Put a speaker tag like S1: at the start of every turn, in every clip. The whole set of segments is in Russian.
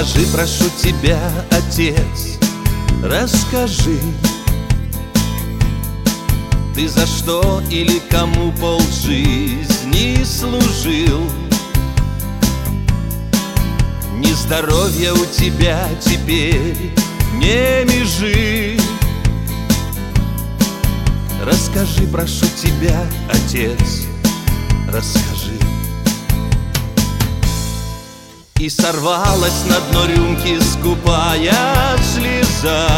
S1: Расскажи, прошу тебя, отец, расскажи, ты за что или кому полжизни служил? Ни здоровья у тебя теперь, не межи. Расскажи, прошу тебя, отец, расскажи. И сорвалась на дно рюмки скупая слеза,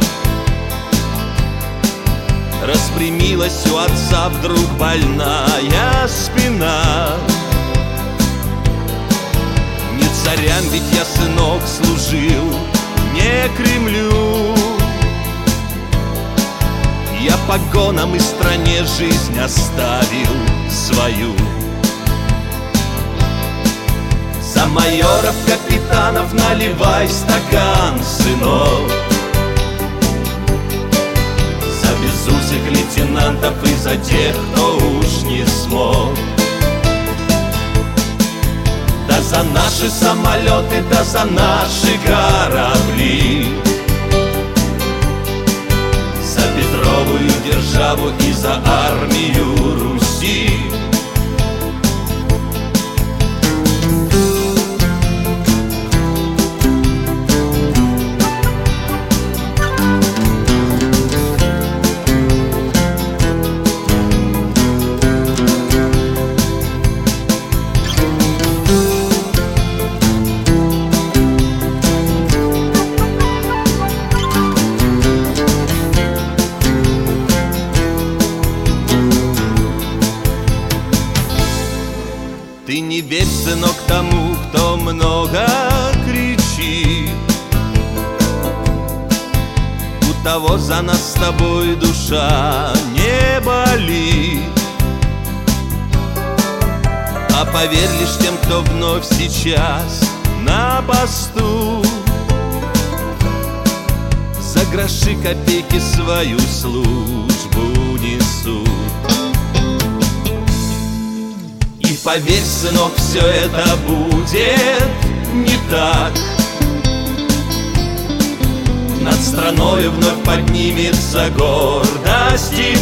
S1: распрямилась у отца вдруг больная спина. Не царям ведь я, сынок, служил, не Кремлю. Я погонам и стране жизнь оставил свою. За майоров, капитанов наливай стакан, сынок. За безусых лейтенантов и за тех, кто уж не смог. Да за наши самолеты, да за наши корабли, за Петровую державу и за армию Руси. Ты не верь, сынок, тому, кто много кричит. У того за нас с тобой душа не болит. А поверь лишь тем, кто вновь сейчас на посту, за гроши копейки свою службу несут. И поверь, сынок, все это будет не так. Над страною вновь поднимется гордость и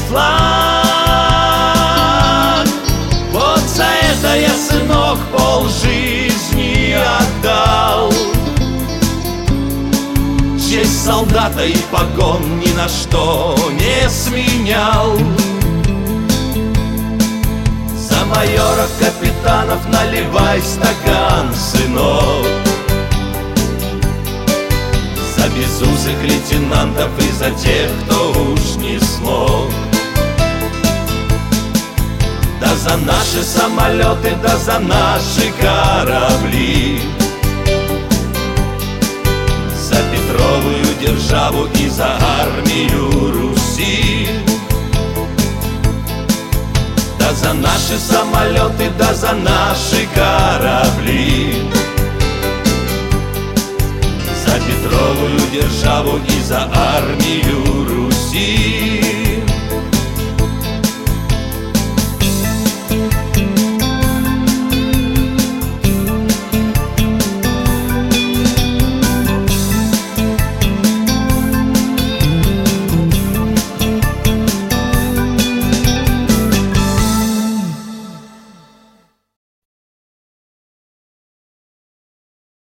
S1: флаг. Вот за это я, сынок, полжизни отдал. Честь солдата и погон ни на что не сменял. За майоров, капитанов наливай стакан, сынок. За безусых лейтенантов и за тех, кто уж не смог. Да за наши самолеты, да за наши корабли, за Петровую державу и за армию Руси. Да за наши самолеты, да за наши корабли, за Петровую державу и за армию Руси.